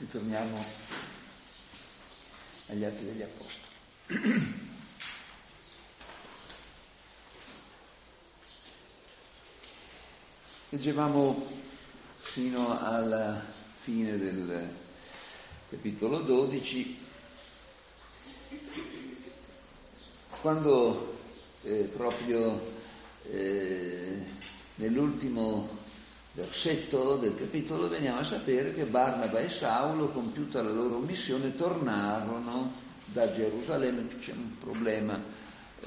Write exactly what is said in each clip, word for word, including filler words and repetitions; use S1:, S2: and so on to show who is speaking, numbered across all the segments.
S1: Ritorniamo agli Atti degli Apostoli. Leggevamo fino alla fine del capitolo dodici, quando eh, proprio eh, nell'ultimo versetto del capitolo veniamo a sapere che Barnaba e Saulo, compiuta la loro missione, tornarono da Gerusalemme. C'è un problema eh,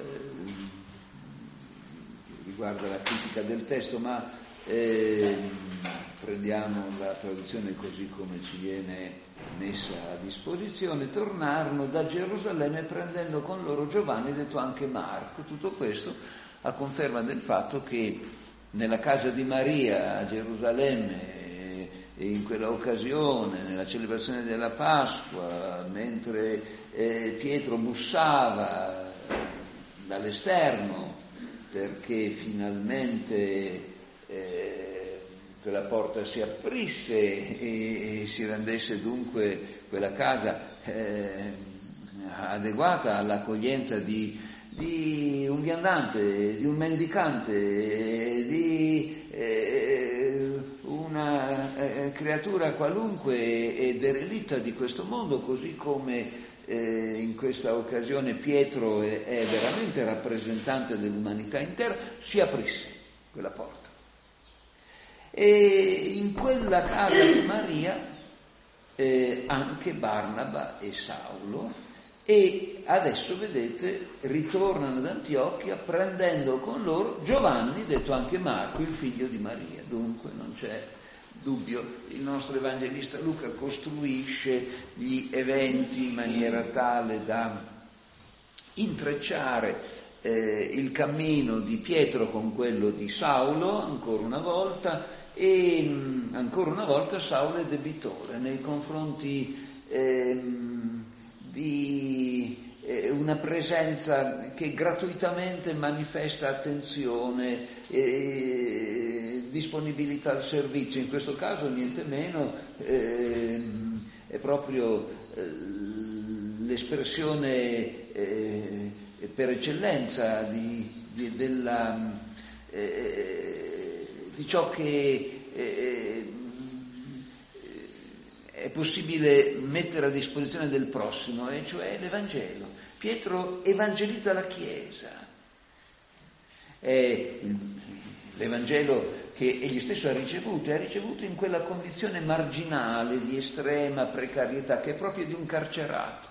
S1: che riguarda la critica del testo, ma eh, prendiamo la traduzione così come ci viene messa a disposizione. Tornarono da Gerusalemme prendendo con loro Giovanni, detto anche Marco. Tutto questo a conferma del fatto che nella casa di Maria a Gerusalemme, e in quella occasione, nella celebrazione della Pasqua, mentre eh, Pietro bussava dall'esterno perché finalmente eh, quella porta si aprisse e, e si rendesse dunque quella casa eh, adeguata all'accoglienza di di un viandante, di un mendicante, di eh, una eh, creatura qualunque e derelitta di questo mondo, così come eh, in questa occasione Pietro è, è veramente rappresentante dell'umanità intera, si aprisse quella porta. E in quella casa di Maria eh, anche Barnaba e Saulo, e adesso, vedete, ritornano ad Antiochia prendendo con loro Giovanni, detto anche Marco, il figlio di Maria. Dunque non c'è dubbio, il nostro evangelista Luca costruisce gli eventi in maniera tale da intrecciare eh, il cammino di Pietro con quello di Saulo, ancora una volta, e mh, ancora una volta Saulo è debitore nei confronti eh, di eh, una presenza che gratuitamente manifesta attenzione e disponibilità al servizio. In questo caso niente meno eh, è proprio eh, l'espressione eh, per eccellenza di, di, della, eh, di ciò che eh, è possibile mettere a disposizione del prossimo, e cioè l'Evangelo. Pietro evangelizza la Chiesa. È l'Evangelo che egli stesso ha ricevuto, e ha ricevuto in quella condizione marginale di estrema precarietà che è proprio di un carcerato.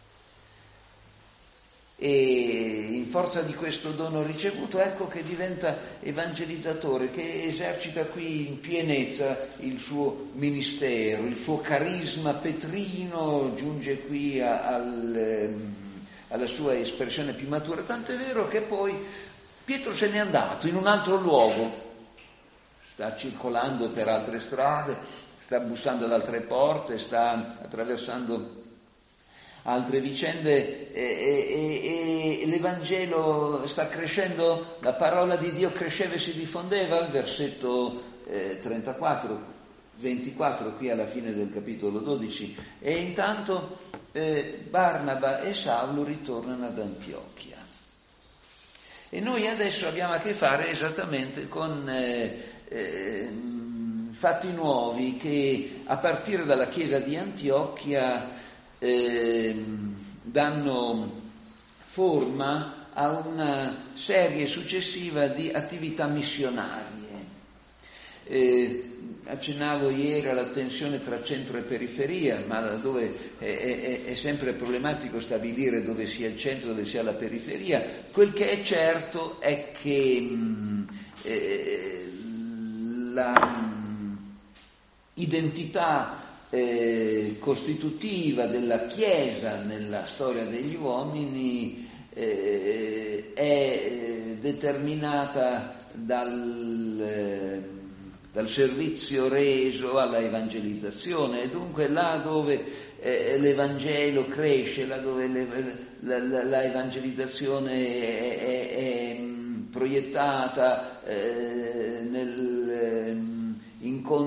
S1: E in forza di questo dono ricevuto, ecco che diventa evangelizzatore, che esercita qui in pienezza il suo ministero, il suo carisma petrino giunge qui a, al, alla sua espressione più matura, tanto è vero che poi Pietro se n'è andato in un altro luogo, sta circolando per altre strade, sta bussando ad altre porte, sta attraversando altre vicende e, e, e l'Evangelo sta crescendo, la parola di Dio cresceva e si diffondeva, il versetto eh, trentaquattro, ventiquattro qui alla fine del capitolo dodici, e intanto eh, Barnaba e Saulo ritornano ad Antiochia. E noi adesso abbiamo a che fare esattamente con eh, eh, fatti nuovi che a partire dalla chiesa di Antiochia Eh, danno forma a una serie successiva di attività missionarie. Eh, accennavo ieri alla tensione tra centro e periferia, ma dove è, è, è sempre problematico stabilire dove sia il centro e dove sia la periferia. Quel che è certo è che mh, eh, la mh, identità Eh, costitutiva della Chiesa nella storia degli uomini eh, è eh, determinata dal, eh, dal servizio reso alla evangelizzazione, e dunque là dove eh, l'Evangelo cresce, là dove le, la, la, la evangelizzazione è, è, è proiettata eh, nel incontro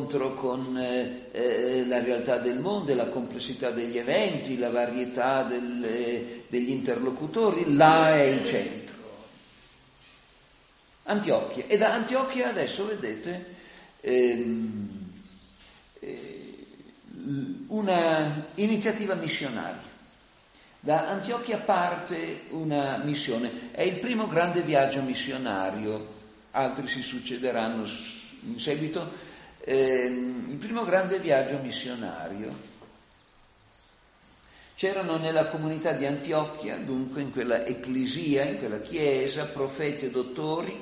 S1: incontro con eh, eh, la realtà del mondo, la complessità degli eventi, la varietà del, eh, degli interlocutori, là è il centro. Antiochia. E da Antiochia adesso vedete ehm, eh, una iniziativa missionaria. Da Antiochia parte una missione, è il primo grande viaggio missionario, altri si succederanno in seguito, ehm, il primo grande viaggio missionario. C'erano nella comunità di Antiochia, dunque in quella ecclesia, in quella chiesa, profeti e dottori,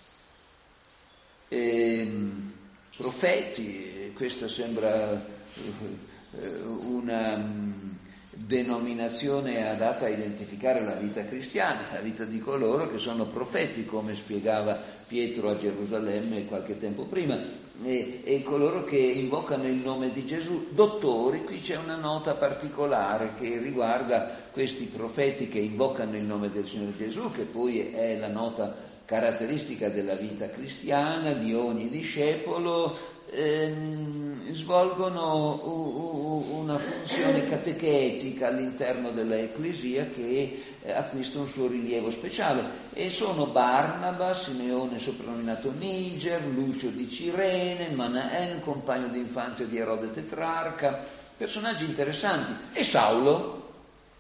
S1: ehm, profeti, questa sembra eh, una denominazione adatta a identificare la vita cristiana, la vita di coloro che sono profeti, come spiegava Pietro a Gerusalemme qualche tempo prima, e, e coloro che invocano il nome di Gesù. Dottori, qui c'è una nota particolare che riguarda questi profeti che invocano il nome del Signore Gesù, che poi è la nota caratteristica della vita cristiana, di ogni discepolo. Ehm, svolgono una funzione catechetica all'interno dell'Ecclesia che eh, acquista un suo rilievo speciale, e sono Barnaba, Simeone soprannominato Niger, Lucio di Cirene, Manaen, compagno d'infanzia di Erode Tetrarca, personaggi interessanti, e Saulo.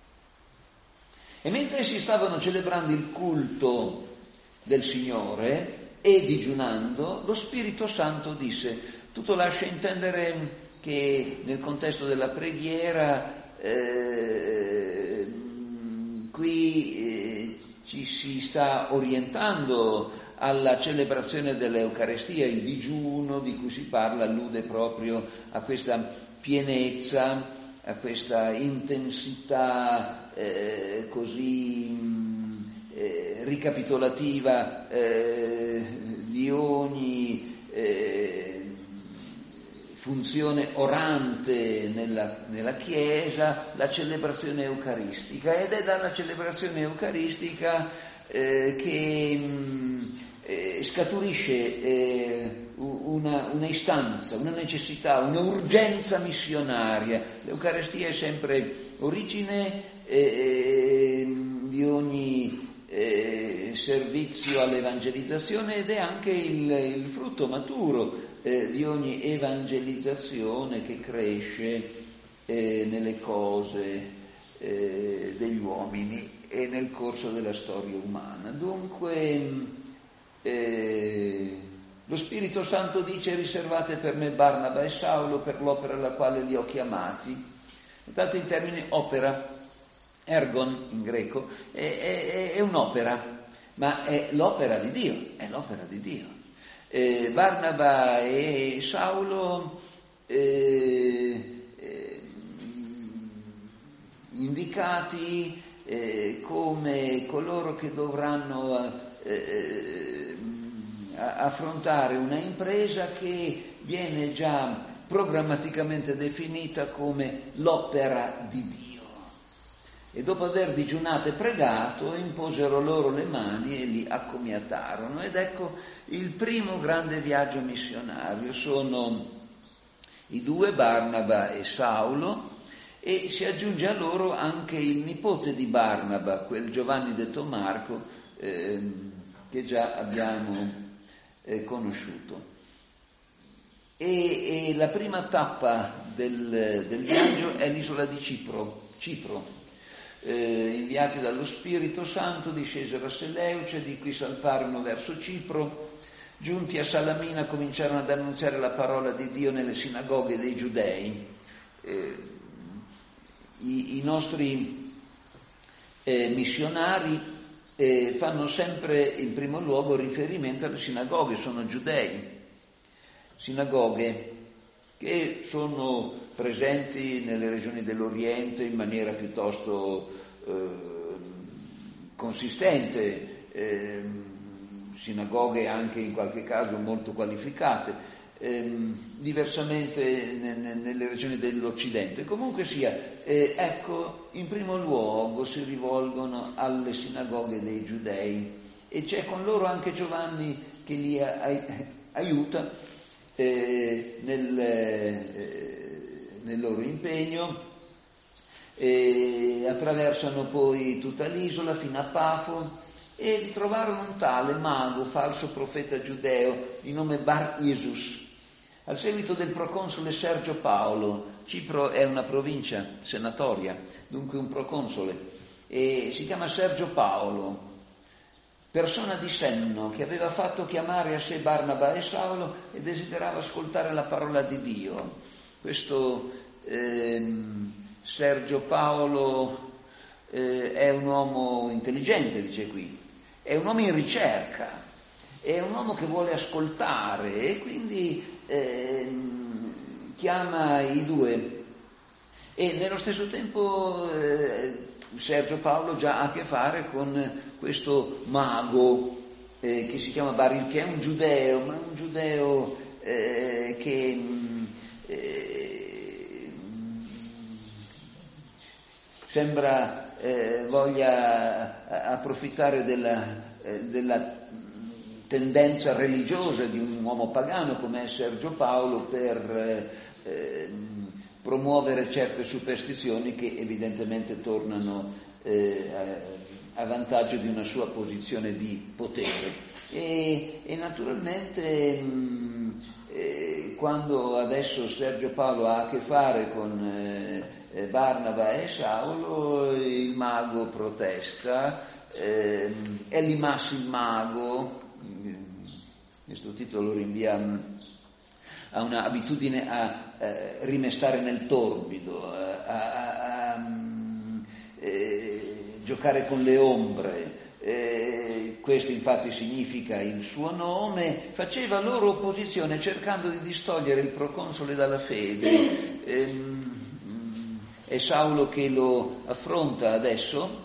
S1: E mentre si stavano celebrando il culto del Signore e digiunando, lo Spirito Santo disse. Tutto lascia intendere che nel contesto della preghiera eh, qui eh, ci si sta orientando alla celebrazione dell'Eucarestia. Il digiuno di cui si parla allude proprio a questa pienezza, a questa intensità eh, così eh, ricapitolativa eh, di ogni eh, funzione orante nella, nella Chiesa, la celebrazione eucaristica, ed è dalla celebrazione eucaristica eh, che mh, eh, scaturisce eh, una, una istanza, una necessità, un'urgenza missionaria. L'Eucaristia è sempre origine eh, di ogni eh, servizio all'evangelizzazione, ed è anche il, il frutto maturo eh, di ogni evangelizzazione che cresce eh, nelle cose eh, degli uomini e nel corso della storia umana. Dunque eh, lo Spirito Santo dice: riservate per me Barnaba e Saulo per l'opera alla quale li ho chiamati. Notate il termine opera, ergon in greco, è, è, è un'opera, ma è l'opera di Dio, è l'opera di Dio. Eh, Barnaba e Saulo eh, eh, indicati eh, come coloro che dovranno eh, affrontare una impresa che viene già programmaticamente definita come l'opera di Dio. E dopo aver digiunato e pregato, imposero loro le mani e li accomiatarono. Ed ecco il primo grande viaggio missionario. Sono i due, Barnaba e Saulo, e si aggiunge a loro anche il nipote di Barnaba, quel Giovanni detto Marco, eh, che già abbiamo eh, conosciuto. E, e la prima tappa del, del viaggio è l'isola di Cipro, Cipro. Eh, inviati dallo Spirito Santo discesero a Seleucia, di qui salparono verso Cipro. Giunti a Salamina cominciarono ad annunziare la parola di Dio nelle sinagoghe dei Giudei. Eh, i, i nostri eh, missionari eh, fanno sempre in primo luogo riferimento alle sinagoghe, sono giudei, sinagoghe che sono presenti nelle regioni dell'Oriente in maniera piuttosto eh, consistente, eh, sinagoghe anche in qualche caso molto qualificate, eh, diversamente ne, nelle regioni dell'Occidente. Comunque sia, eh, ecco, in primo luogo si rivolgono alle sinagoghe dei Giudei, e c'è con loro anche Giovanni che li a, a, aiuta. eh, nel, eh, nel loro impegno, e attraversano poi tutta l'isola fino a Pafo e vi trovarono un tale mago, falso profeta giudeo, di nome Bar Jesus. Al seguito del proconsole Sergio Paolo, Cipro è una provincia senatoria, dunque un proconsole, e si chiama Sergio Paolo, persona di senno, che aveva fatto chiamare a sé Barnaba e Saulo e desiderava ascoltare la parola di Dio. Questo ehm, Sergio Paolo eh, è un uomo intelligente, dice qui, è un uomo in ricerca, è un uomo che vuole ascoltare e quindi ehm, chiama i due. E nello stesso tempo eh, Sergio Paolo già ha a che fare con questo mago eh, che si chiama Baril, che è un giudeo, ma un giudeo eh, che eh, sembra eh, voglia approfittare della, eh, della tendenza religiosa di un uomo pagano come è Sergio Paolo per eh, promuovere certe superstizioni che evidentemente tornano eh, a, a vantaggio di una sua posizione di potere. E, e naturalmente mh, eh, quando adesso Sergio Paolo ha a che fare con eh, Barnaba e Saulo, il mago protesta, eh, Elimas il mago, questo titolo rinvia a una abitudine a eh, rimestare nel torbido, a, a, a eh, giocare con le ombre, eh, questo infatti significa il suo nome, faceva loro opposizione cercando di distogliere il proconsole dalla fede. Ehm, è Saulo che lo affronta adesso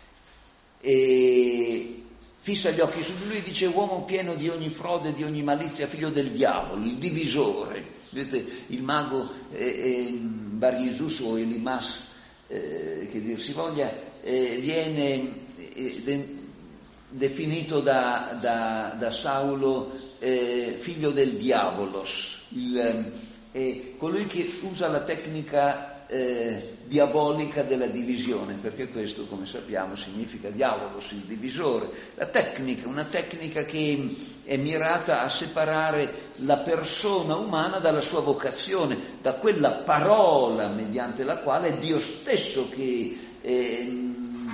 S1: e fissa gli occhi su di lui e dice: uomo pieno di ogni frode, di ogni malizia, figlio del diavolo, il divisore. Vedete, il mago eh, eh, Bar Jesus o Elimas, eh, che dir si voglia, eh, viene eh, de, definito da, da, da Saulo eh, figlio del diavolos, il, eh, colui che usa la tecnica Eh, diabolica della divisione, perché questo, come sappiamo, significa diavolos, il divisore. La tecnica, una tecnica che è mirata a separare la persona umana dalla sua vocazione, da quella parola mediante la quale è Dio stesso che eh,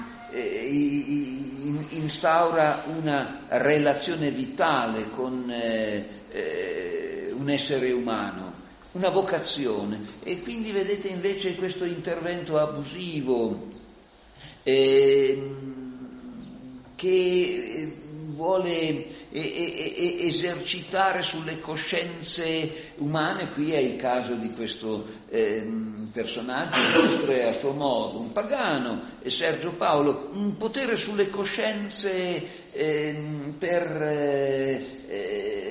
S1: eh, instaura una relazione vitale con eh, eh, un essere umano, una vocazione. E quindi vedete invece questo intervento abusivo eh, che vuole eh, eh, esercitare sulle coscienze umane. Qui è il caso di questo eh, personaggio, illustre a suo modo, un pagano, e Sergio Paolo, un potere sulle coscienze eh, per eh, eh,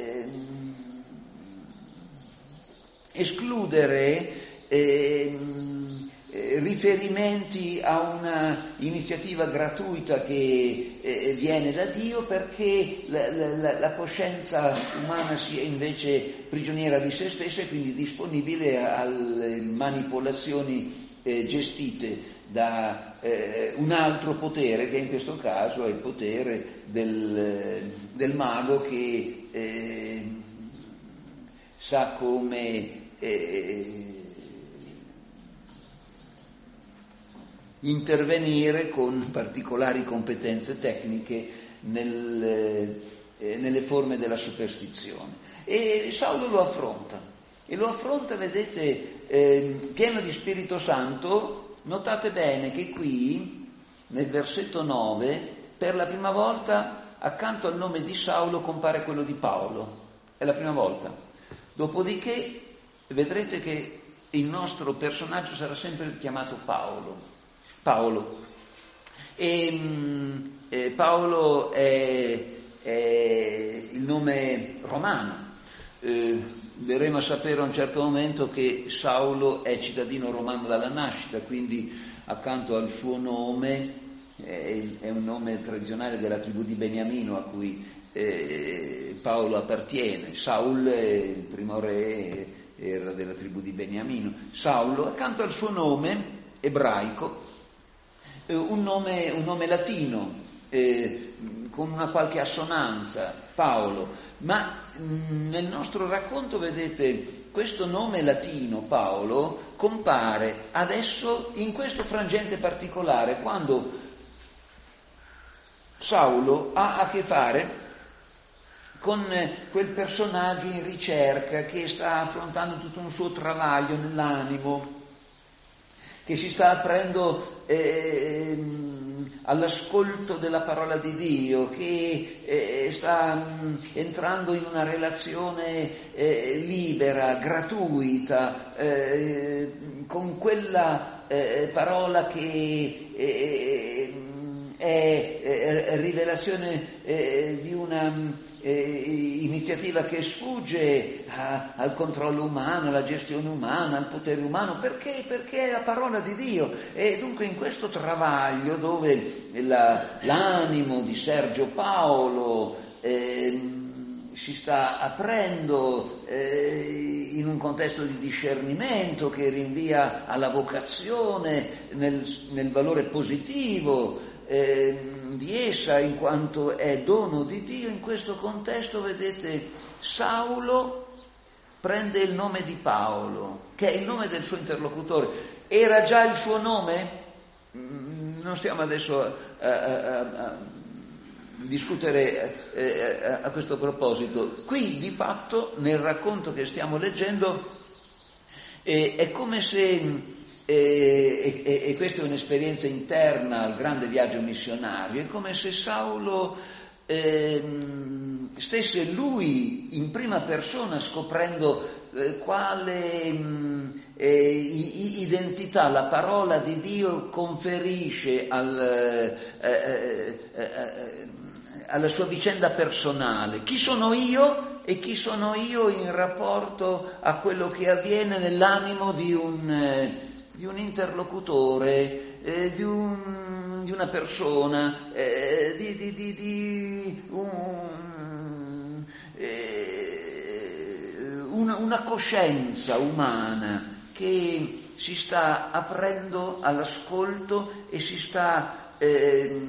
S1: escludere eh, eh, riferimenti a una iniziativa gratuita che eh, viene da Dio, perché la, la, la coscienza umana sia invece prigioniera di se stessa e quindi disponibile alle manipolazioni eh, gestite da eh, un altro potere, che in questo caso è il potere del, del mago, che eh, sa come Eh, intervenire con particolari competenze tecniche nel, eh, nelle forme della superstizione. E Saulo lo affronta, e lo affronta, vedete, eh, pieno di Spirito Santo. Notate bene che qui, nel versetto nove, per la prima volta accanto al nome di Saulo compare quello di Paolo, è la prima volta. Dopodiché vedrete che il nostro personaggio sarà sempre chiamato Paolo. Paolo. E, e Paolo è, è il nome romano. Eh, verremo a sapere a un certo momento che Saulo è cittadino romano dalla nascita, quindi accanto al suo nome, è, è un nome tradizionale della tribù di Beniamino, a cui eh, Paolo appartiene. Saul, il primo re, era della tribù di Beniamino. Saulo, accanto al suo nome ebraico, eh, un, nome, un nome latino, eh, con una qualche assonanza, Paolo. Ma mh, nel nostro racconto, vedete, questo nome latino, Paolo, compare adesso in questo frangente particolare, quando Saulo ha a che fare con quel personaggio in ricerca che sta affrontando tutto un suo travaglio nell'animo, che si sta aprendo eh, all'ascolto della parola di Dio, che eh, sta mh, entrando in una relazione eh, libera, gratuita, eh, con quella eh, parola che eh, è, è rivelazione eh, di una Eh, iniziativa che sfugge a, al controllo umano, alla gestione umana, al potere umano. Perché? Perché è la parola di Dio. E dunque in questo travaglio dove la, l'animo di Sergio Paolo eh, si sta aprendo eh, in un contesto di discernimento che rinvia alla vocazione nel, nel valore positivo eh, di essa, in quanto è dono di Dio, in questo contesto, vedete, Saulo prende il nome di Paolo, che è il nome del suo interlocutore. Era già il suo nome? Non stiamo adesso a, a, a, a discutere a, a questo proposito. Qui, di fatto, nel racconto che stiamo leggendo, eh, è come se... E, e, e questa è un'esperienza interna al grande viaggio missionario, è come se Saulo eh, stesse lui in prima persona scoprendo eh, quale mh, eh, identità la parola di Dio conferisce al, eh, eh, eh, alla sua vicenda personale. Chi sono io? E chi sono io in rapporto a quello che avviene nell'animo di un... Eh, di un interlocutore, eh, di, un, di una persona, eh, di, di, di, di un, eh, una, una coscienza umana che si sta aprendo all'ascolto e si sta, eh,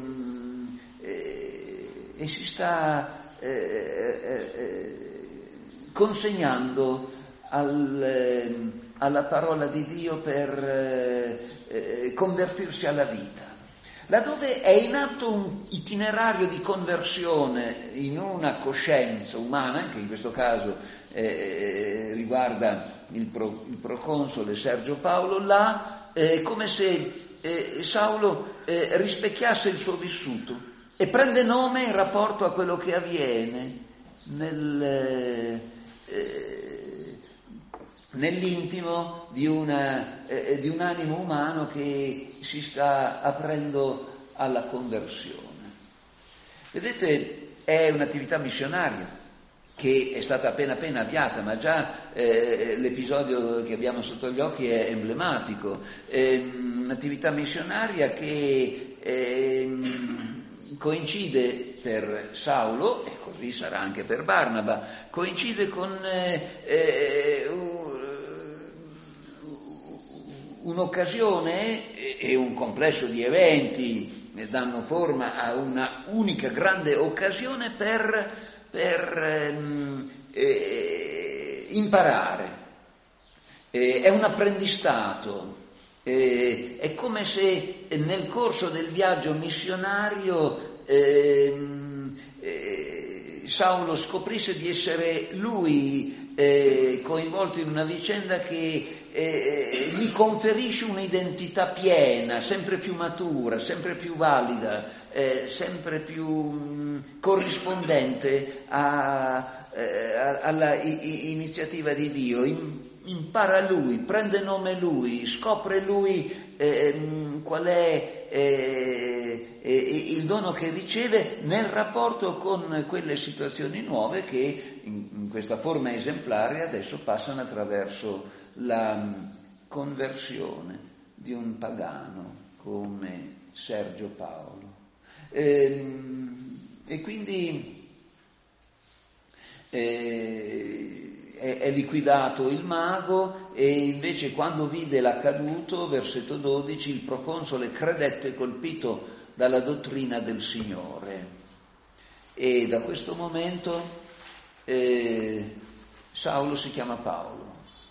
S1: eh, e si sta eh, eh, consegnando al... Eh, alla parola di Dio per eh, eh, convertirsi alla vita. Laddove è in atto un itinerario di conversione in una coscienza umana, che in questo caso eh, riguarda il, pro, il proconsole Sergio Paolo, là è come se eh, Saulo eh, rispecchiasse il suo vissuto e prende nome in rapporto a quello che avviene nel... Eh, nell'intimo di, una, eh, di un animo umano che si sta aprendo alla conversione. Vedete, è un'attività missionaria che è stata appena appena avviata, ma già eh, l'episodio che abbiamo sotto gli occhi è emblematico. È un'attività missionaria che eh, coincide per Saulo, e così sarà anche per Barnaba, coincide con eh, eh, un'occasione e un complesso di eventi che danno forma a una unica grande occasione per, per ehm, eh, imparare. Eh, è un apprendistato, eh, è come se nel corso del viaggio missionario ehm, eh, Saulo scoprisse di essere lui eh, coinvolto in una vicenda che Eh, gli conferisce un'identità piena, sempre più matura, sempre più valida, eh, sempre più mh, corrispondente a, eh, alla i, iniziativa di Dio. In, impara lui, prende nome lui, scopre lui eh, mh, qual è eh, eh, il dono che riceve nel rapporto con quelle situazioni nuove che in, in questa forma esemplare adesso passano attraverso la conversione di un pagano come Sergio Paolo. E, e quindi eh, è, è liquidato il mago, e invece quando vide l'accaduto, versetto dodici, il proconsole credette colpito dalla dottrina del Signore. E da questo momento eh, Saulo si chiama Paolo.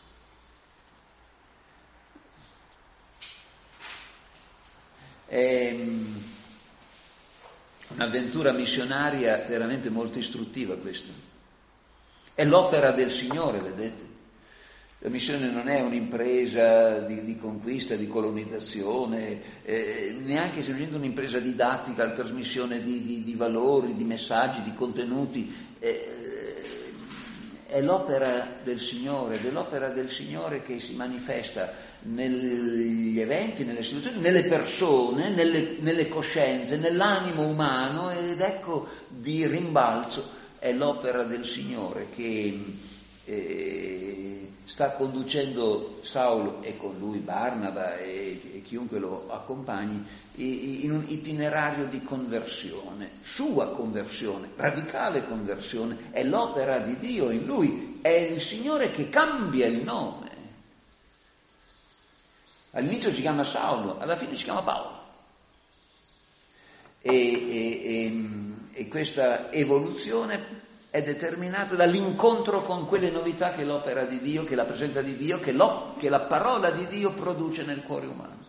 S1: È un'avventura missionaria veramente molto istruttiva questa. È l'opera del Signore, vedete? La missione non è un'impresa di, di conquista, di colonizzazione, eh, neanche semplicemente un'impresa didattica, la trasmissione di, di, di valori, di messaggi, di contenuti. Eh, è l'opera del Signore, ed è l'opera del Signore che si manifesta negli eventi, nelle situazioni, nelle persone, nelle, nelle coscienze, nell'animo umano, ed ecco di rimbalzo è l'opera del Signore che eh, sta conducendo Saulo, e con lui Barnaba e, e chiunque lo accompagni, in un itinerario di conversione, sua conversione, radicale conversione. È l'opera di Dio in lui, è il Signore che cambia il nome. All'inizio si chiama Saulo, alla fine si chiama Paolo. E, e, e, e questa evoluzione è determinata dall'incontro con quelle novità che l'opera di Dio, che la presenza di Dio, che, che la parola di Dio produce nel cuore umano.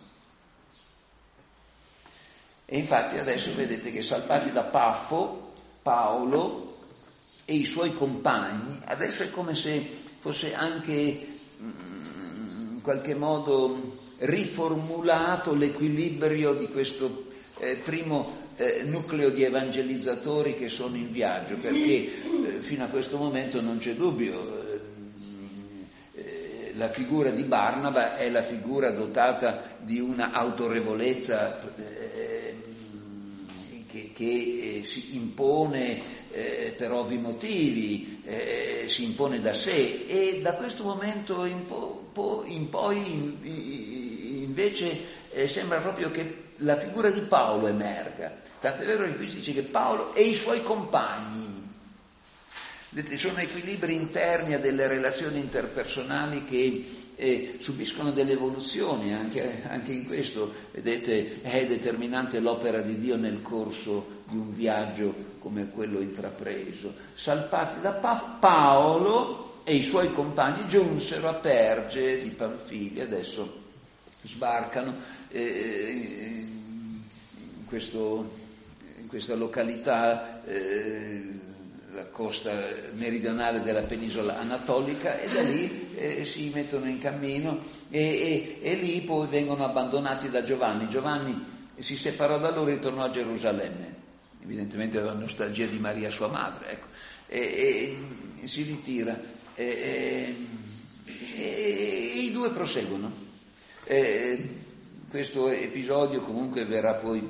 S1: E infatti adesso vedete che, salpati da Paffo, Paolo e i suoi compagni, adesso è come se fosse anche in qualche modo riformulato l'equilibrio di questo eh, primo eh, nucleo di evangelizzatori che sono in viaggio, perché eh, fino a questo momento non c'è dubbio, eh, eh, la figura di Barnaba è la figura dotata di una autorevolezza eh, che, che eh, si impone eh, per ovvi motivi, eh, si impone da sé, e da questo momento in, po, po, in poi in, in, invece eh, sembra proprio che la figura di Paolo emerga. Tant'è vero che qui si dice che Paolo e i suoi compagni, vedete, sono equilibri interni a delle relazioni interpersonali che eh, subiscono delle evoluzioni, anche, anche in questo, vedete, è determinante l'opera di Dio nel corso di un viaggio come quello intrapreso. Salpati da pa- Paolo e i suoi compagni giunsero a Perge di Panfilia, adesso sbarcano eh, in, questo, in questa località, eh, la costa meridionale della penisola anatolica, e da lì eh, si mettono in cammino e, e, e lì poi vengono abbandonati da Giovanni. Giovanni si separò da loro e tornò a Gerusalemme, evidentemente aveva nostalgia di Maria sua madre, ecco, e, e si ritira e, e, e, e i due proseguono. E, questo episodio comunque verrà poi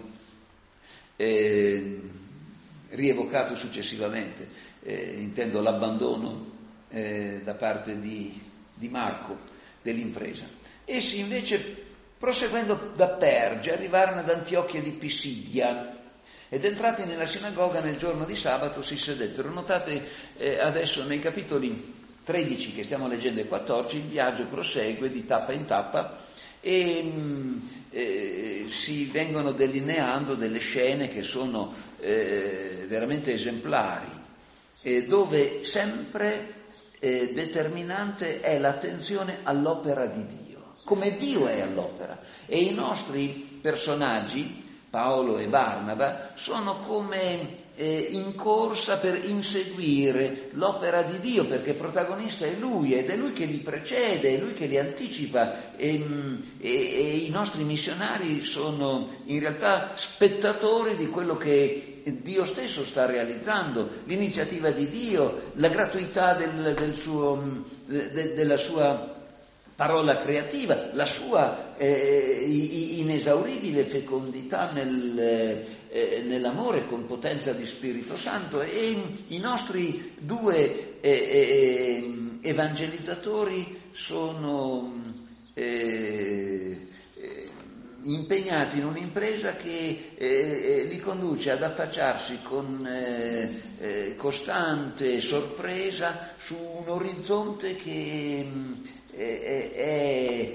S1: eh, rievocato successivamente, eh, intendo l'abbandono eh, da parte di, di Marco dell'impresa. Essi invece, proseguendo da Perge, arrivarono ad Antiochia di Pisidia ed entrati nella sinagoga nel giorno di sabato si sedettero. Notate eh, adesso nei capitoli tredici che stiamo leggendo e quattordici il viaggio prosegue di tappa in tappa e eh, si vengono delineando delle scene che sono eh, veramente esemplari, eh, dove sempre eh, determinante è l'attenzione all'opera di Dio, come Dio è all'opera, e i nostri personaggi, Paolo e Barnaba, sono come eh, in corsa per inseguire l'opera di Dio, perché protagonista è Lui, ed è Lui che li precede, è Lui che li anticipa, e, e, e i nostri missionari sono in realtà spettatori di quello che Dio stesso sta realizzando, l'iniziativa di Dio, la gratuità del, del suo, de, della sua parola creativa, la sua eh, inesauribile fecondità nel, eh, nell'amore con potenza di Spirito Santo, e i nostri due eh, eh, evangelizzatori sono eh, eh, impegnati in un'impresa che eh, li conduce ad affacciarsi con eh, eh, costante sorpresa su un orizzonte che eh, è, è,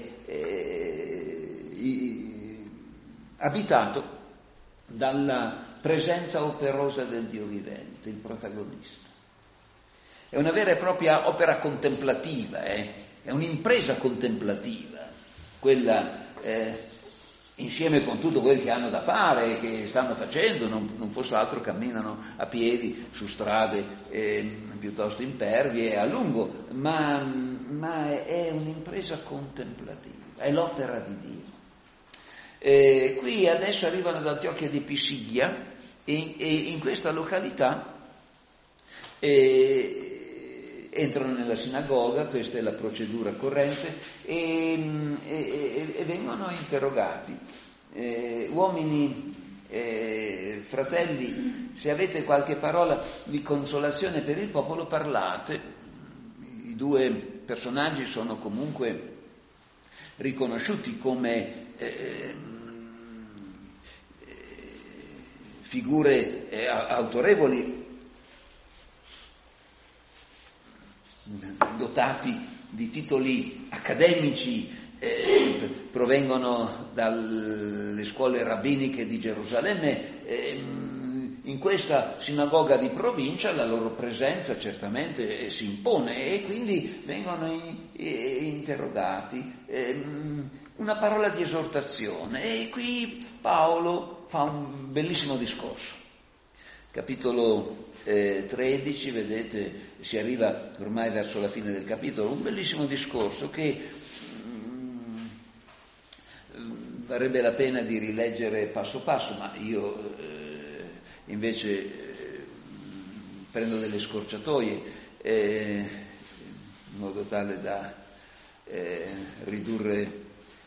S1: è abitato dalla presenza operosa del Dio vivente, il protagonista. È una vera e propria opera contemplativa, eh? È un'impresa contemplativa, quella eh, insieme con tutto quel che hanno da fare, che stanno facendo, non, non fosse altro camminano a piedi su strade eh, piuttosto impervie a lungo, ma, ma è un'impresa contemplativa, è l'opera di Dio. Eh, qui adesso arrivano ad Antiochia di Pisidia e, e in questa località eh, entrano nella sinagoga, questa è la procedura corrente, e, e, e vengono interrogati. Eh, uomini, eh, fratelli, se avete qualche parola di consolazione per il popolo, parlate. I due personaggi sono comunque riconosciuti come eh, figure eh, autorevoli, dotati di titoli accademici, eh, provengono dalle scuole rabbiniche di Gerusalemme. Eh, in questa sinagoga di provincia la loro presenza certamente si impone e quindi vengono in, eh, interrogati. Eh, una parola di esortazione, e qui Paolo fa un bellissimo discorso. Capitolo eh, tredici, vedete, si arriva ormai verso la fine del capitolo, un bellissimo discorso che mm, varrebbe la pena di rileggere passo passo, ma io eh, invece eh, prendo delle scorciatoie eh, in modo tale da eh, ridurre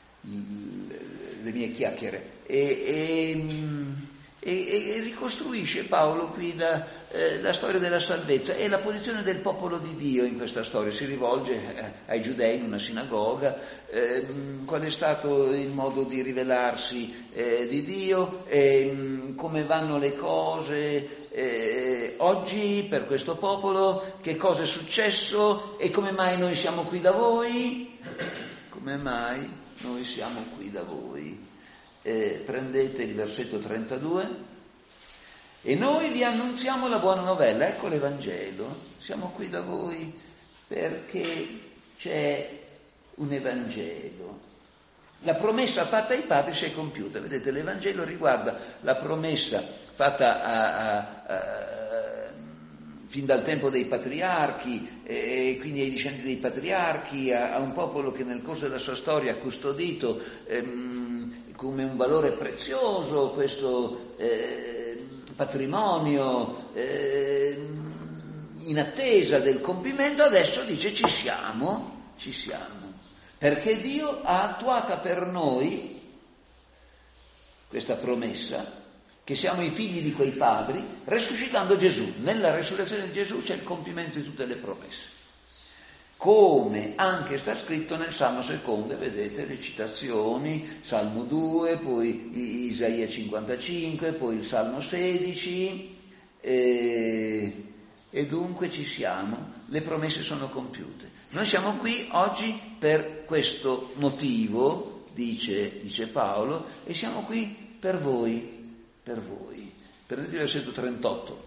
S1: le mie chiacchiere e, e, e, e ricostruisce Paolo qui la, eh, la storia della salvezza e la posizione del popolo di Dio in questa storia. Si rivolge eh, ai giudei in una sinagoga, eh, qual è stato il modo di rivelarsi eh, di Dio, eh, come vanno le cose eh, oggi per questo popolo, che cosa è successo e come mai noi siamo qui da voi, come mai noi siamo qui da voi. Eh, prendete il versetto trentadue. E noi vi annunziamo la buona novella, ecco l'Evangelo, siamo qui da voi perché c'è un Evangelo. La promessa fatta ai padri si è compiuta, vedete, l'Evangelo riguarda la promessa fatta a, a, a, fin dal tempo dei patriarchi, e quindi ai discendenti dei patriarchi, a, a un popolo che nel corso della sua storia ha custodito ehm, come un valore prezioso questo eh, patrimonio eh, in attesa del compimento. Adesso dice ci siamo, ci siamo, perché Dio ha attuata per noi questa promessa, che siamo i figli di quei padri, risuscitando Gesù. Nella risurrezione di Gesù c'è il compimento di tutte le promesse. Come anche sta scritto nel Salmo secondo, vedete le citazioni, Salmo due, poi Isaia cinquantacinque, poi il Salmo sedici, e, e dunque ci siamo, le promesse sono compiute. Noi siamo qui oggi per questo motivo, dice, dice Paolo, e siamo qui per voi. Per voi. Prendete il versetto trentotto.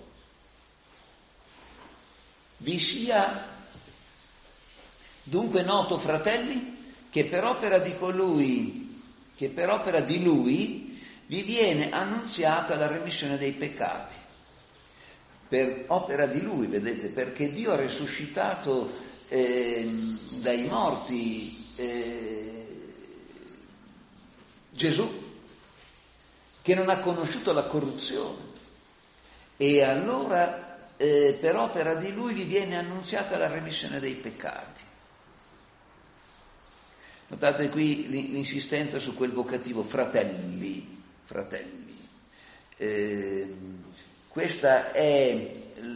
S1: Vi sia dunque noto, fratelli, che per opera di colui, che per opera di lui vi viene annunziata la remissione dei peccati. Per opera di lui, vedete, perché Dio ha risuscitato eh, dai morti eh, Gesù, che non ha conosciuto la corruzione, e allora eh, per opera di lui vi viene annunziata la remissione dei peccati. Notate qui l'insistenza su quel vocativo fratelli, fratelli. Eh, questa è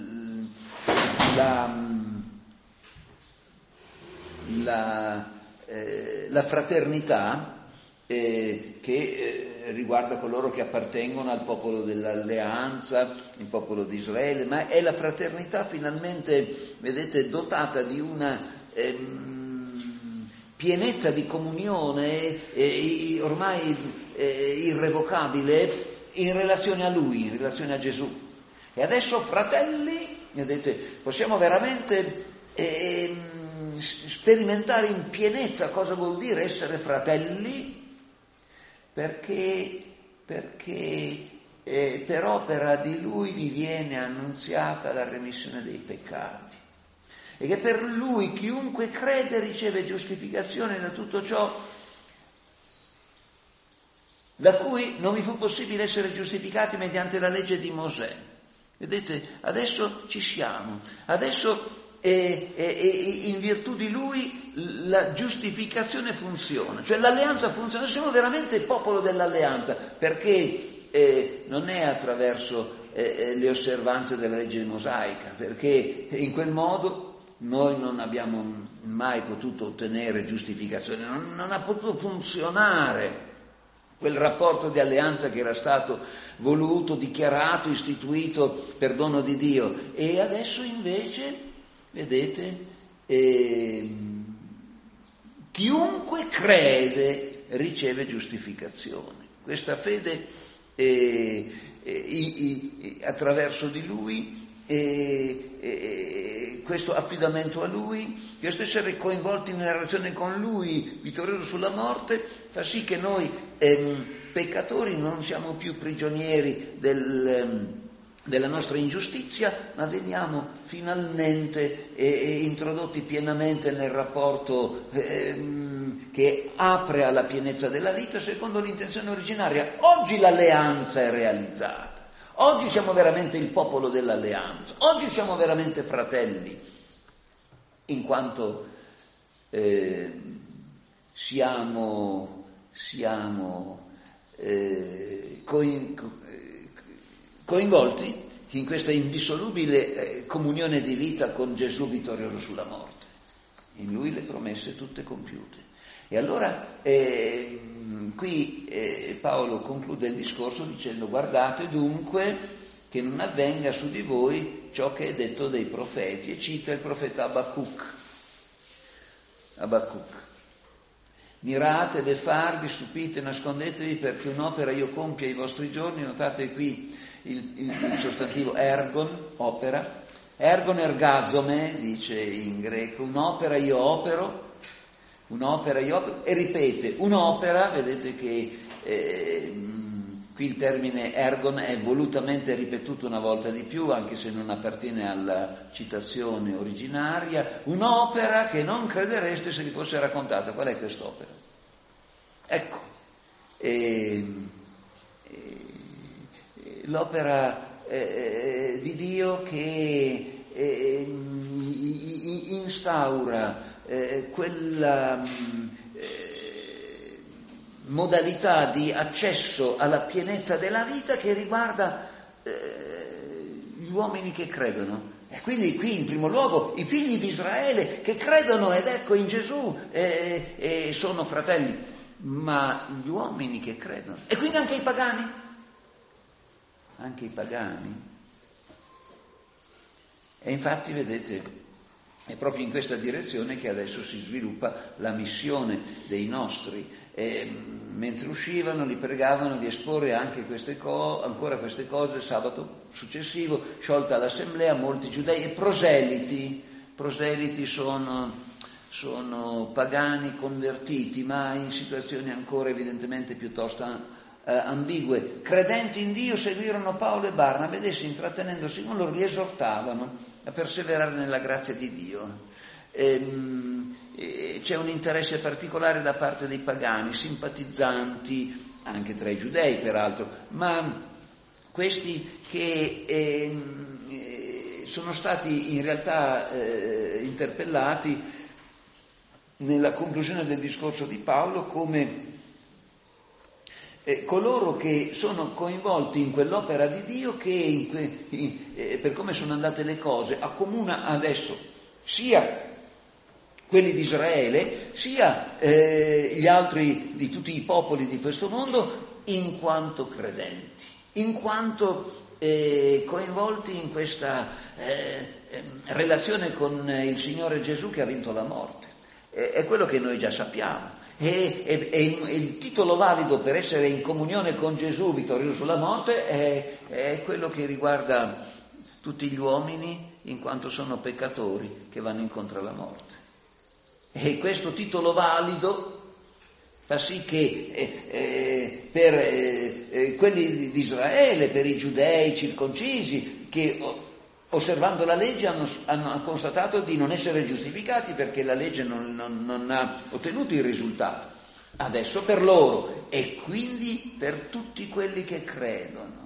S1: la, la, eh, la fraternità eh, che eh, riguarda coloro che appartengono al popolo dell'alleanza, il popolo di Israele, ma è la fraternità finalmente, vedete, dotata di una ehm, pienezza di comunione eh, ormai eh, irrevocabile in relazione a Lui, in relazione a Gesù. E adesso, fratelli, vedete, possiamo veramente eh, sperimentare in pienezza cosa vuol dire essere fratelli, perché, perché eh, per opera di Lui vi viene annunziata la remissione dei peccati, e che per Lui chiunque crede riceve giustificazione da tutto ciò da cui non vi fu possibile essere giustificati mediante la legge di Mosè. Vedete, adesso ci siamo, adesso eh, eh, in virtù di Lui la giustificazione funziona, cioè l'alleanza funziona, siamo veramente il popolo dell'alleanza, perché eh, non è attraverso eh, le osservanze della legge mosaica, perché in quel modo noi non abbiamo mai potuto ottenere giustificazione, non, non ha potuto funzionare quel rapporto di alleanza che era stato voluto, dichiarato, istituito per dono di Dio. E adesso invece, vedete, eh, chiunque crede riceve giustificazione. Questa fede eh, eh, i, i, attraverso di Lui, E, e, questo affidamento a Lui, questo essere coinvolti nella relazione con Lui, vittorioso sulla morte, fa sì che noi ehm, peccatori non siamo più prigionieri del, ehm, della nostra ingiustizia, ma veniamo finalmente eh, eh, introdotti pienamente nel rapporto ehm, che apre alla pienezza della vita secondo l'intenzione originaria. Oggi l'alleanza è realizzata. Oggi siamo veramente il popolo dell'alleanza, oggi siamo veramente fratelli, in quanto eh, siamo, siamo eh, coin, coinvolti in questa indissolubile eh, comunione di vita con Gesù vittorioso sulla morte. In Lui le promesse tutte compiute. E allora eh, qui eh, Paolo conclude il discorso dicendo: guardate dunque che non avvenga su di voi ciò che è detto dai profeti, e cita il profeta Abacuc. Abacuc. Mirate, beffardi, stupite, nascondetevi, perché un'opera io compia ai vostri giorni. Notate qui il, il, il sostantivo ergon, opera. Ergon ergazome, dice in greco, un'opera io opero. Un'opera io opero, e ripete un'opera, vedete che eh, qui il termine ergon è volutamente ripetuto una volta di più, anche se non appartiene alla citazione originaria, un'opera che non credereste se vi fosse raccontata. Qual è quest'opera? Ecco, eh, eh, l'opera eh, di Dio che eh, instaura Eh, quella eh, modalità di accesso alla pienezza della vita che riguarda eh, gli uomini che credono. E quindi qui in primo luogo i figli di Israele che credono, ed ecco in Gesù eh, eh, sono fratelli, ma gli uomini che credono, e quindi anche i pagani, anche i pagani. E infatti vedete, è proprio in questa direzione che adesso si sviluppa la missione dei nostri. E, mentre uscivano, li pregavano di esporre anche queste co- ancora queste cose. Sabato successivo, sciolta l'assemblea, molti giudei e proseliti. Proseliti sono, sono pagani convertiti, ma in situazioni ancora evidentemente piuttosto eh, ambigue. Credenti in Dio seguirono Paolo e Barnaba, ed essi, intrattenendosi con loro, li esortavano a perseverare nella grazia di Dio. Ehm, e c'è un interesse particolare da parte dei pagani, simpatizzanti, anche tra i giudei peraltro, ma questi che ehm, eh, sono stati in realtà eh, interpellati nella conclusione del discorso di Paolo come Eh, coloro che sono coinvolti in quell'opera di Dio che in que, in, eh, per come sono andate le cose accomuna adesso sia quelli di Israele, sia eh, gli altri di tutti i popoli di questo mondo, in quanto credenti, in quanto eh, coinvolti in questa eh, relazione con il Signore Gesù che ha vinto la morte. Eh, è quello che noi già sappiamo. E, e, e il titolo valido per essere in comunione con Gesù vittorioso sulla morte è, è quello che riguarda tutti gli uomini in quanto sono peccatori che vanno incontro alla morte. E questo titolo valido fa sì che eh, eh, per eh, eh, quelli di Israele, per i giudei circoncisi, che osservando la legge hanno, hanno constatato di non essere giustificati perché la legge non, non, non ha ottenuto il risultato. Adesso per loro e quindi per tutti quelli che credono.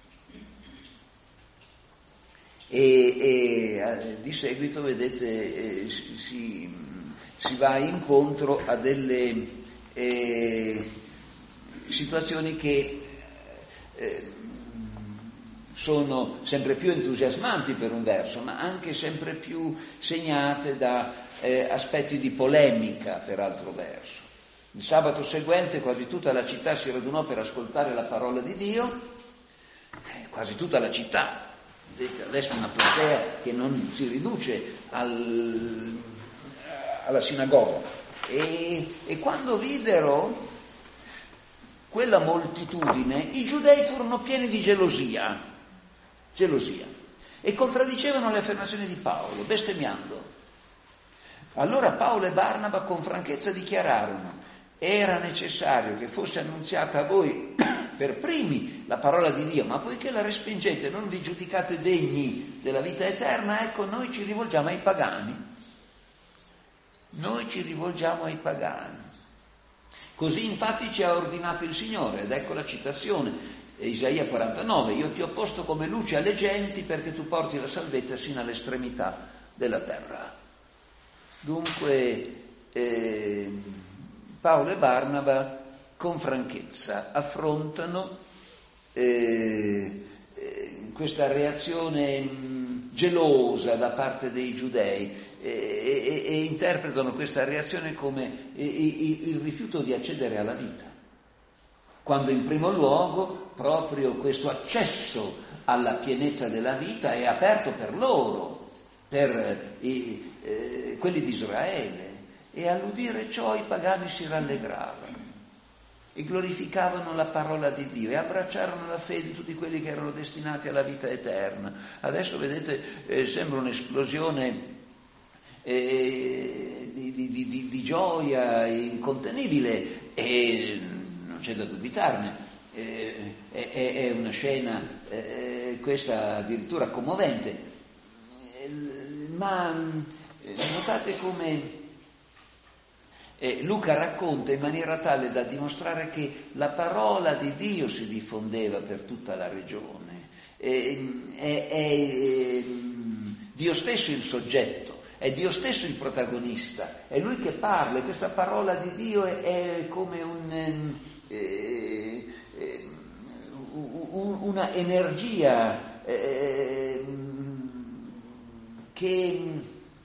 S1: E, e di seguito, vedete, eh, si, si va incontro a delle eh, situazioni che eh, sono sempre più entusiasmanti per un verso, ma anche sempre più segnate da eh, aspetti di polemica per altro verso. Il sabato seguente quasi tutta la città si radunò per ascoltare la parola di Dio, eh, quasi tutta la città. Vedete, adesso una platea che non si riduce al, alla sinagoga. E, e quando videro quella moltitudine, i giudei furono pieni di gelosia, gelosia, e contraddicevano le affermazioni di Paolo, bestemmiando. Allora Paolo e Barnaba con franchezza dichiararono: era necessario che fosse annunziata a voi per primi la parola di Dio, ma poiché la respingete e non vi giudicate degni della vita eterna, ecco, noi ci rivolgiamo ai pagani. Noi ci rivolgiamo ai pagani. Così infatti ci ha ordinato il Signore, ed ecco la citazione, Isaia quarantanove: io ti ho posto come luce alle genti perché tu porti la salvezza sino all'estremità della terra. Dunque eh, Paolo e Barnaba con franchezza affrontano eh, eh, questa reazione mh, gelosa da parte dei giudei e, e, e interpretano questa reazione come il, il rifiuto di accedere alla vita, quando in primo luogo proprio questo accesso alla pienezza della vita è aperto per loro, per i, eh, quelli di Israele. E all'udire ciò i pagani si rallegravano e glorificavano la parola di Dio e abbracciarono la fede di tutti quelli che erano destinati alla vita eterna. Adesso vedete, eh, sembra un'esplosione eh, di, di, di, di gioia incontenibile e non c'è da dubitarne. Eh, è, è una scena eh, questa addirittura commovente, eh, ma eh, notate come Eh, Luca racconta in maniera tale da dimostrare che la parola di Dio si diffondeva per tutta la regione. Eh, è, è eh, Dio stesso il soggetto, è Dio stesso il protagonista, è Lui che parla, e questa parola di Dio è, è come un, eh, eh, una energia eh, che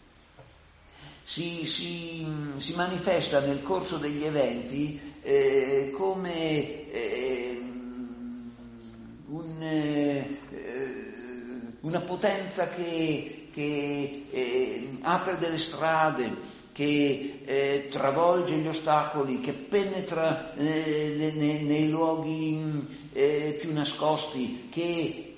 S1: Si, si, si manifesta nel corso degli eventi eh, come eh, un, eh, una potenza che, che eh, apre delle strade, che eh, travolge gli ostacoli, che penetra eh, nei, nei luoghi eh, più nascosti, che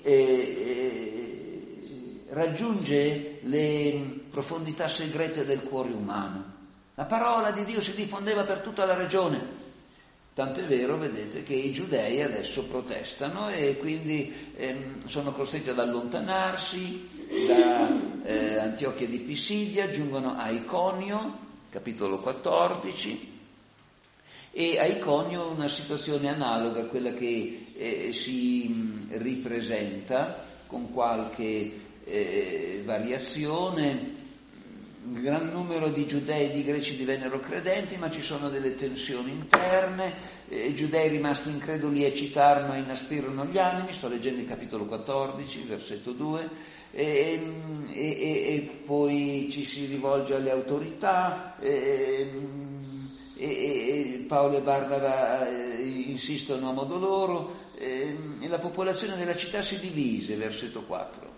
S1: eh, raggiunge le profondità segrete del cuore umano. La parola di Dio si diffondeva per tutta la regione, tant'è vero, vedete, che i giudei adesso protestano e quindi ehm, sono costretti ad allontanarsi da eh, Antiochia di Pisidia, giungono a Iconio, capitolo quattordici, e a Iconio una situazione analoga a quella che eh, si mh, ripresenta con qualche eh, variazione un gran numero di giudei e di greci divennero credenti, ma ci sono delle tensioni interne, eh, i giudei rimasti increduli eccitarono e inasprirono gli animi, sto leggendo il capitolo quattordici, versetto due, e, e, e, e poi ci si rivolge alle autorità, e, e, e Paolo e Barnaba eh, insistono a modo loro, e, e la popolazione della città si divise, versetto quattro.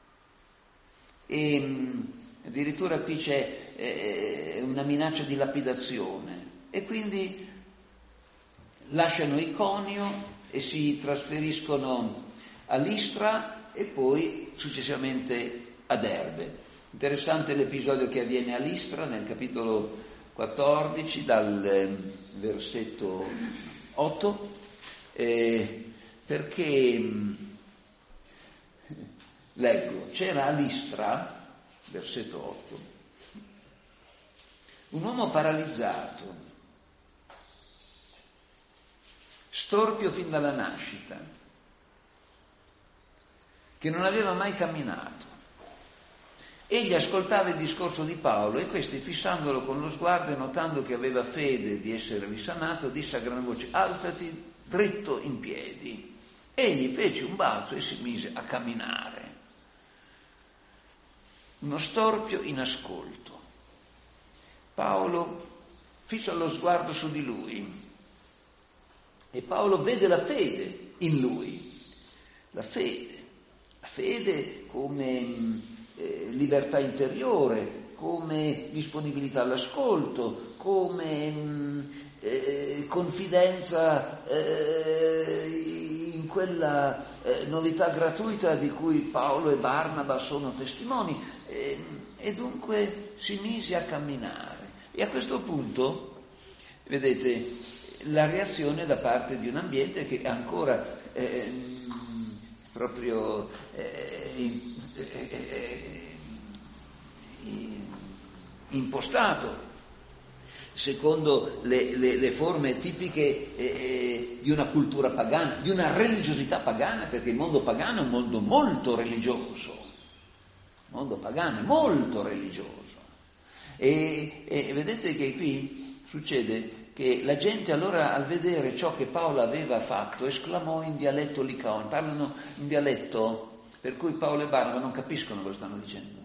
S1: E addirittura qui c'è eh, una minaccia di lapidazione e quindi lasciano Iconio e si trasferiscono a Listra e poi successivamente a Derbe. Interessante l'episodio che avviene a Listra nel capitolo quattordici dal eh, versetto otto, eh, perché leggo, c'era a Listra, versetto otto, un uomo paralizzato, storpio fin dalla nascita, che non aveva mai camminato. Egli ascoltava il discorso di Paolo e questi, fissandolo con lo sguardo e notando che aveva fede di essere risanato, disse a gran voce: alzati dritto in piedi. Egli fece un balzo e si mise a camminare. Uno storpio in ascolto. Paolo fissa lo sguardo su di lui e Paolo vede la fede in lui, la fede, la fede come eh, libertà interiore, come disponibilità all'ascolto, come eh, confidenza eh, in quella eh, novità gratuita di cui Paolo e Barnaba sono testimoni. E, e dunque si mise a camminare e a questo punto vedete la reazione da parte di un ambiente che è ancora eh, proprio eh, eh, impostato secondo le, le, le forme tipiche eh, di una cultura pagana, di una religiosità pagana, perché il mondo pagano è un mondo molto religioso. Il mondo pagano è molto religioso e, e vedete che qui succede che la gente allora al vedere ciò che Paolo aveva fatto esclamò in dialetto licaon, parlano in dialetto per cui Paolo e Barnaba non capiscono cosa stanno dicendo,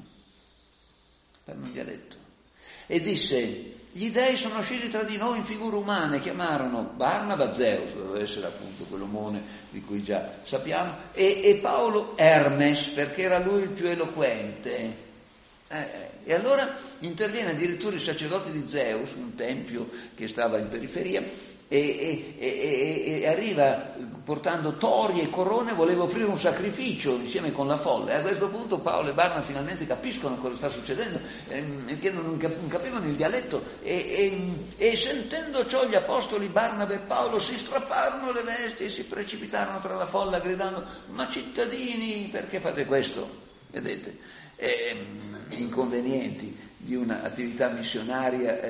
S1: parlano in dialetto, e disse: gli dei sono scesi tra di noi in figure umane, chiamarono Barnaba Zeus, doveva essere appunto quell'omone di cui già sappiamo, e, e Paolo Hermes, perché era lui il più eloquente. Eh, e allora interviene addirittura il sacerdote di Zeus, un tempio che stava in periferia, e, e, e, e arriva portando tori e corone, voleva offrire un sacrificio insieme con la folla. E a questo punto Paolo e Barnaba finalmente capiscono cosa sta succedendo, eh, che non capivano il dialetto, e, e, e sentendo ciò gli apostoli Barnaba e Paolo si strapparono le vesti e si precipitarono tra la folla gridando: ma cittadini, perché fate questo? Vedete? Eh, inconvenienti di un'attività missionaria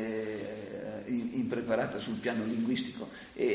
S1: eh, impreparata sul piano linguistico e,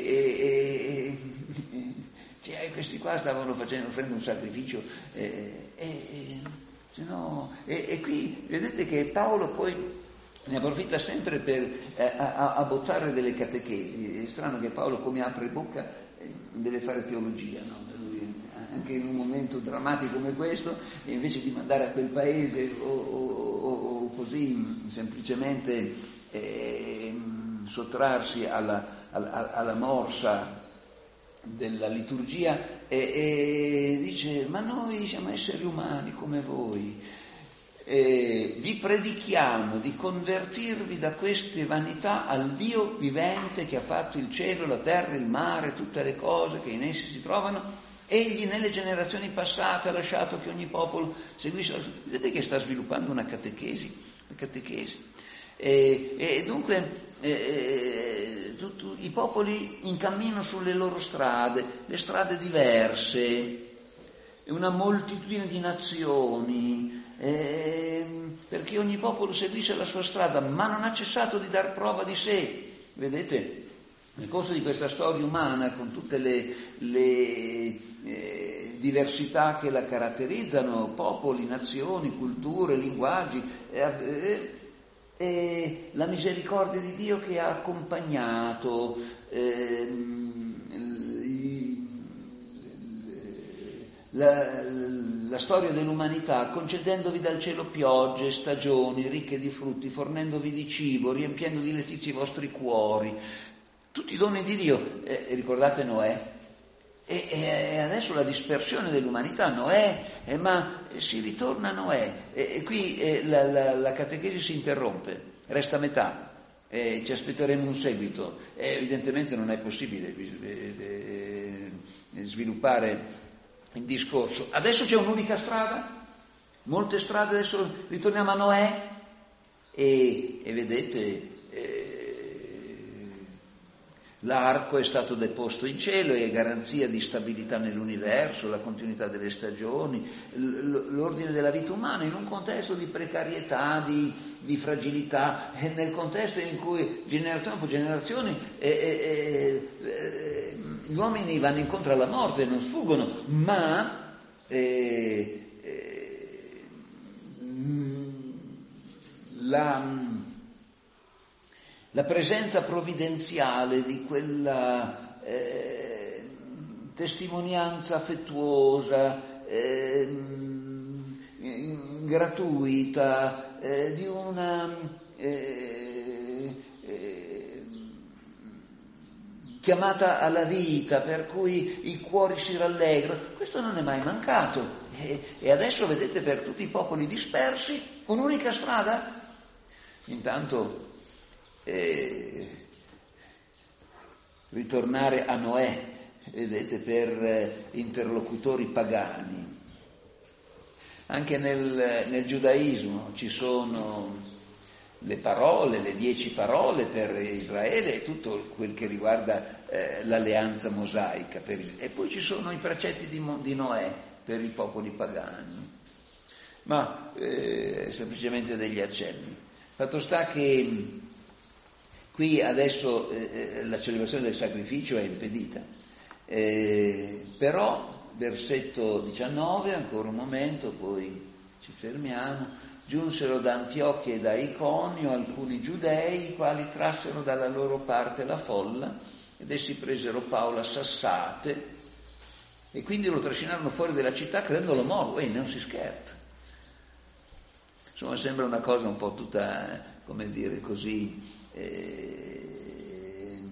S1: e, e, cioè, questi qua stavano facendo, offrendo un sacrificio eh, e, e, no, e, e qui vedete che Paolo poi ne approfitta sempre per eh, abbozzare delle catechesi. È strano che Paolo, come apre bocca, eh, deve fare teologia, no? Anche in un momento drammatico come questo, e invece di mandare a quel paese o, o, o così semplicemente eh, sottrarsi alla, alla, alla morsa della liturgia, e, e dice: ma noi siamo esseri umani come voi, eh, vi predichiamo di convertirvi da queste vanità al Dio vivente che ha fatto il cielo, la terra, il mare, tutte le cose che in essi si trovano. Egli nelle generazioni passate ha lasciato che ogni popolo seguisse la sua. Vedete che sta sviluppando una catechesi, una catechesi. E, e dunque eh, tu, tu, i popoli incamminano sulle loro strade, le strade diverse, una moltitudine di nazioni, eh, perché ogni popolo seguisse la sua strada, ma non ha cessato di dar prova di sé. Vedete? Nel corso di questa storia umana, con tutte le, le eh, diversità che la caratterizzano, popoli, nazioni, culture, linguaggi, eh, eh, eh, la misericordia di Dio che ha accompagnato eh, La, la storia dell'umanità, concedendovi dal cielo piogge, stagioni ricche di frutti, fornendovi di cibo, riempiendo di letizia i vostri cuori, tutti i doni di Dio. Eh, ricordate Noè? E, e adesso la dispersione dell'umanità, Noè, eh, ma si ritorna a Noè, e, e qui eh, la, la, la catechesi si interrompe, resta a metà, eh, ci aspetteremo un seguito. Eh, evidentemente non è possibile eh, eh, sviluppare il discorso. Adesso c'è un'unica strada, molte strade, adesso ritorniamo a Noè e, e vedete eh, l'arco è stato deposto in cielo, è garanzia di stabilità nell'universo, la continuità delle stagioni, l'ordine della vita umana in un contesto di precarietà, di, di fragilità, e nel contesto in cui generazione dopo generazione eh, eh, eh, gli uomini vanno incontro alla morte, non sfuggono, ma eh, eh, la, la presenza provvidenziale di quella eh, testimonianza affettuosa, eh, gratuita, eh, di una eh, eh, chiamata alla vita, per cui i cuori si rallegrano, questo non è mai mancato. E, e adesso vedete per tutti i popoli dispersi un'unica strada. Intanto eh, ritornare a Noè, vedete, per eh, interlocutori pagani. Anche nel, nel giudaismo ci sono le parole, le dieci parole per Israele e tutto quel che riguarda eh, l'alleanza mosaica. Per, e poi ci sono i precetti di, di Noè per i popoli pagani. Ma eh, semplicemente degli accenni. Fatto sta che qui adesso eh, la celebrazione del sacrificio è impedita, eh, però versetto diciannove, ancora un momento, poi ci fermiamo. Giunsero da Antiochia e da Iconio alcuni giudei, i quali trassero dalla loro parte la folla, ed essi presero Paolo a sassate, e quindi lo trascinarono fuori della città credendolo morto. E non si scherza. Insomma, sembra una cosa un po' tutta, come dire, così eh,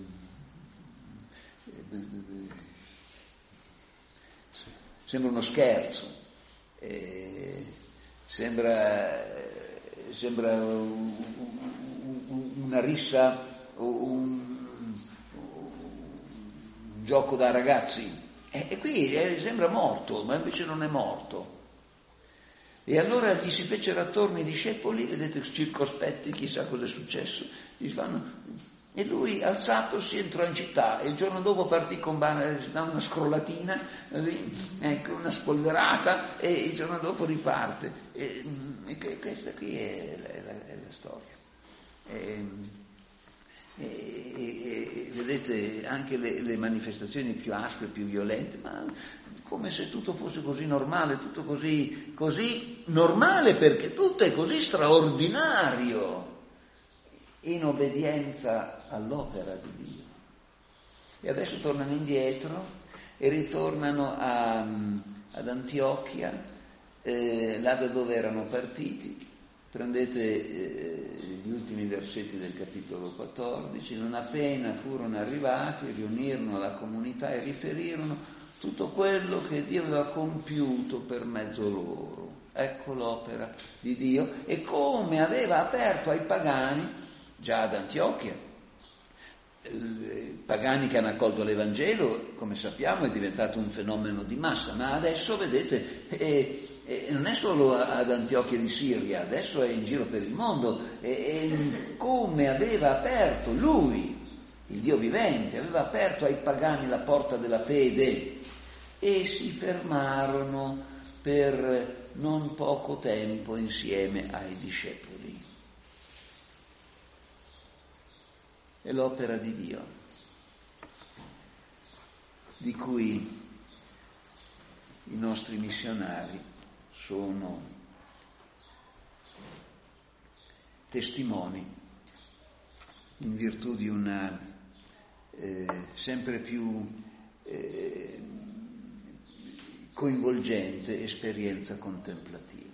S1: sembra uno scherzo, eh, sembra, sembra un, un, una rissa, un, un gioco da ragazzi, e, e qui eh, sembra morto, ma invece non è morto. E allora gli si fecero attorno i discepoli, vedete, circospetti, chissà cosa è successo, gli fanno, e lui alzatosi entrò in città, e il giorno dopo partì con una scrollatina, ecco, una spolverata, e il giorno dopo riparte. E, e questa qui è la, è la, è la storia. E, e, e, vedete anche le, le manifestazioni più aspre, più violente, ma come se tutto fosse così normale, tutto così, così normale, perché tutto è così straordinario, in obbedienza all'opera di Dio. E adesso tornano indietro e ritornano a, ad Antiochia, eh, là da dove erano partiti. Prendete eh, gli ultimi versetti del capitolo quattordici. Non appena furono arrivati, riunirono la comunità e riferirono tutto quello che Dio aveva compiuto per mezzo loro. Ecco l'opera di Dio e come aveva aperto ai pagani, già ad Antiochia, eh, pagani che hanno accolto l'Evangelo, come sappiamo, è diventato un fenomeno di massa, ma adesso, vedete, eh, eh, non è solo ad Antiochia di Siria, adesso è in giro per il mondo, e eh, come aveva aperto lui, il Dio vivente, aveva aperto ai pagani la porta della fede, e si fermarono per non poco tempo insieme ai discepoli. È l'opera di Dio. di cui i nostri missionari sono testimoni in virtù di una eh, sempre più eh, coinvolgente esperienza contemplativa.